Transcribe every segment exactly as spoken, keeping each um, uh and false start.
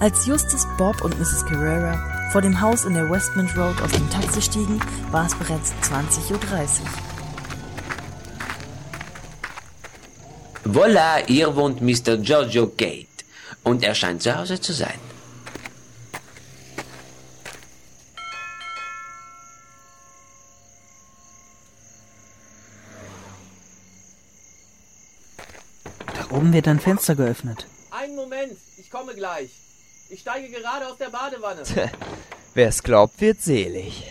Als Justus, Bob und Misses Carrera vor dem Haus in der Westmont Road aus dem Taxi stiegen, war es bereits zwanzig Uhr dreißig. Voilà, hier wohnt Mister Giorgio Gate. Und er scheint zu Hause zu sein. Da oben wird ein Fenster geöffnet. Einen Moment, ich komme gleich. Ich steige gerade aus der Badewanne. Wer es glaubt, wird selig.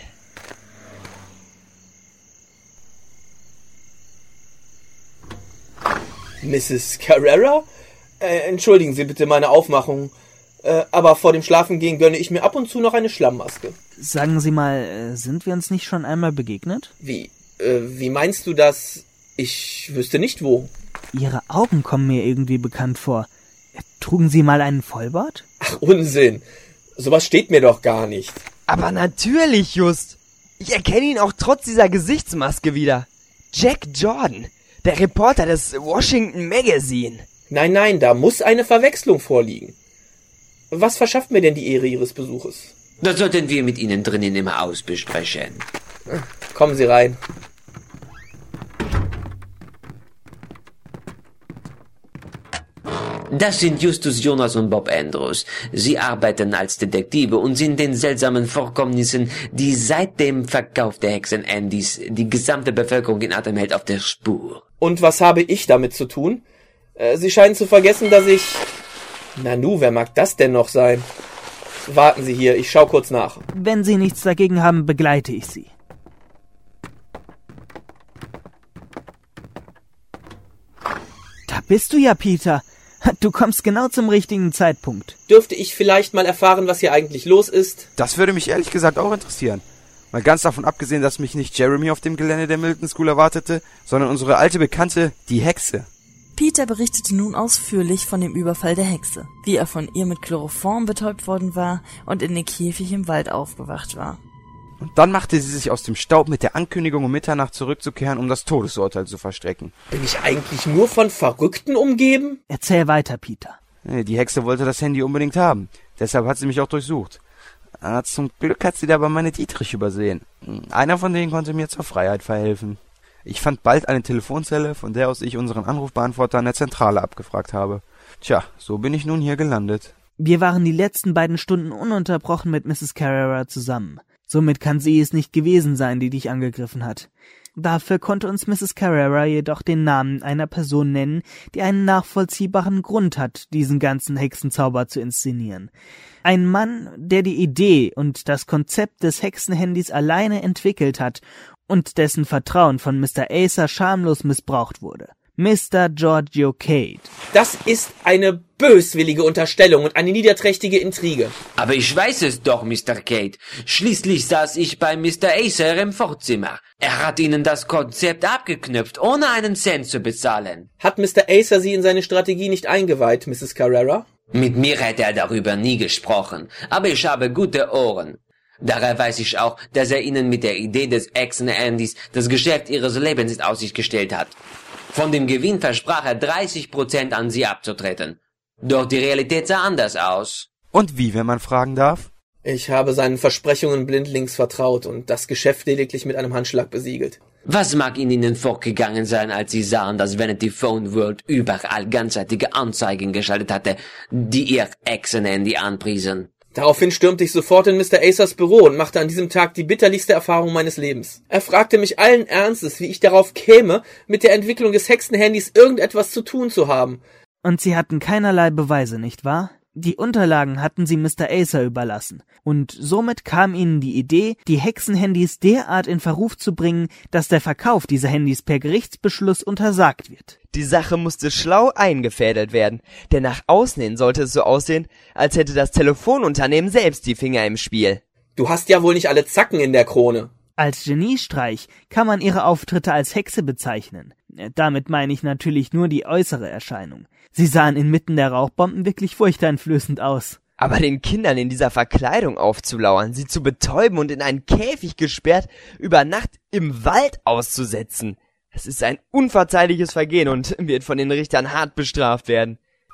Misses Carrera? Äh, entschuldigen Sie bitte meine Aufmachung, äh, aber vor dem Schlafengehen gönne ich mir ab und zu noch eine Schlammmaske. Sagen Sie mal, sind wir uns nicht schon einmal begegnet? Wie? Äh, wie meinst du das? Ich wüsste nicht wo. Ihre Augen kommen mir irgendwie bekannt vor. Trugen Sie mal einen Vollbart? Ach, Unsinn. Sowas steht mir doch gar nicht. Aber natürlich, Just. Ich erkenne ihn auch trotz dieser Gesichtsmaske wieder. Jack Jordan, der Reporter des Washington Magazine. Nein, nein, da muss eine Verwechslung vorliegen. Was verschafft mir denn die Ehre Ihres Besuches? Das sollten wir mit Ihnen drinnen im Haus besprechen. Kommen Sie rein. Das sind Justus Jonas und Bob Andrews. Sie arbeiten als Detektive und sind den seltsamen Vorkommnissen, die seit dem Verkauf der Hexen-Andys die gesamte Bevölkerung in Atem hält, auf der Spur. Und was habe ich damit zu tun? Äh, Sie scheinen zu vergessen, dass ich... Nanu, wer mag das denn noch sein? Warten Sie hier, ich schau kurz nach. Wenn Sie nichts dagegen haben, begleite ich Sie. Da bist du ja, Peter. Du kommst genau zum richtigen Zeitpunkt. Dürfte ich vielleicht mal erfahren, was hier eigentlich los ist? Das würde mich ehrlich gesagt auch interessieren. Mal ganz davon abgesehen, dass mich nicht Jeremy auf dem Gelände der Milton School erwartete, sondern unsere alte Bekannte, die Hexe. Peter berichtete nun ausführlich von dem Überfall der Hexe, wie er von ihr mit Chloroform betäubt worden war und in den Käfig im Wald aufgewacht war. Und dann machte sie sich aus dem Staub mit der Ankündigung, um Mitternacht zurückzukehren, um das Todesurteil zu verstrecken. Bin ich eigentlich nur von Verrückten umgeben? Erzähl weiter, Peter. Die Hexe wollte das Handy unbedingt haben. Deshalb hat sie mich auch durchsucht. Zum Glück hat sie dabei meine Dietrich übersehen. Einer von denen konnte mir zur Freiheit verhelfen. Ich fand bald eine Telefonzelle, von der aus ich unseren Anrufbeantworter an der Zentrale abgefragt habe. Tja, so bin ich nun hier gelandet. Wir waren die letzten beiden Stunden ununterbrochen mit Misses Carrera zusammen. Somit kann sie es nicht gewesen sein, die dich angegriffen hat. Dafür konnte uns Misses Carrera jedoch den Namen einer Person nennen, die einen nachvollziehbaren Grund hat, diesen ganzen Hexenzauber zu inszenieren. Ein Mann, der die Idee und das Konzept des Hexenhandys alleine entwickelt hat und dessen Vertrauen von Mister Acer schamlos missbraucht wurde. Mister Giorgio Gate. Das ist eine böswillige Unterstellung und eine niederträchtige Intrige. Aber ich weiß es doch, Mister Gate. Schließlich saß ich bei Mister Acer im Vorzimmer. Er hat Ihnen das Konzept abgeknüpft, ohne einen Cent zu bezahlen. Hat Mister Acer Sie in seine Strategie nicht eingeweiht, Misses Carrera? Mit mir hätte er darüber nie gesprochen, aber ich habe gute Ohren. Daher weiß ich auch, dass er Ihnen mit der Idee des Hexen-Andys das Geschäft Ihres Lebens in Aussicht gestellt hat. Von dem Gewinn versprach er dreißig Prozent an Sie abzutreten. Doch die Realität sah anders aus. Und wie, wenn man fragen darf? Ich habe seinen Versprechungen blindlings vertraut und das Geschäft lediglich mit einem Handschlag besiegelt. Was mag in Ihnen vorgegangen sein, als Sie sahen, dass Vanity Phone World überall ganzseitige Anzeigen geschaltet hatte, die Ihr Hexen-Handy anpriesen? Daraufhin stürmte ich sofort in Mister Acers Büro und machte an diesem Tag die bitterlichste Erfahrung meines Lebens. Er fragte mich allen Ernstes, wie ich darauf käme, mit der Entwicklung des Hexenhandys irgendetwas zu tun zu haben. Und Sie hatten keinerlei Beweise, nicht wahr? Die Unterlagen hatten Sie Mister Acer überlassen. Und somit kam Ihnen die Idee, die Hexenhandys derart in Verruf zu bringen, dass der Verkauf dieser Handys per Gerichtsbeschluss untersagt wird. Die Sache musste schlau eingefädelt werden, denn nach außen hin sollte es so aussehen, als hätte das Telefonunternehmen selbst die Finger im Spiel. Du hast ja wohl nicht alle Zacken in der Krone. Als Geniestreich kann man ihre Auftritte als Hexe bezeichnen. Damit meine ich natürlich nur die äußere Erscheinung. Sie sahen inmitten der Rauchbomben wirklich furchteinflößend aus. Aber den Kindern in dieser Verkleidung aufzulauern, sie zu betäuben und in einen Käfig gesperrt über Nacht im Wald auszusetzen, das ist ein unverzeihliches Vergehen und wird von den Richtern hart bestraft werden.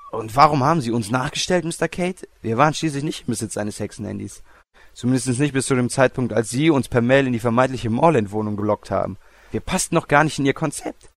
Und warum haben Sie uns nachgestellt, Mister Kate? Wir waren schließlich nicht im Besitz eines Hexenhandys. Zumindest nicht bis zu dem Zeitpunkt, als Sie uns per Mail in die vermeintliche Morland-Wohnung gelockt haben. Wir passten noch gar nicht in Ihr Konzept.